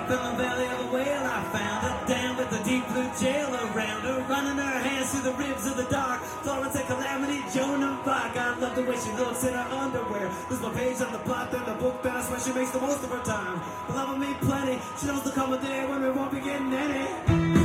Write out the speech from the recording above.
From the belly of a whale I found her, down with the deep blue jail around her, running her hands through the ribs of the dark. Florence and Calamity, Joan of Arc. I love the way she looks in her underwear. There's no page on the plot in the book that I swear she makes the most of her time. Loving me plenty, she knows there'll come a day when we won't be getting any.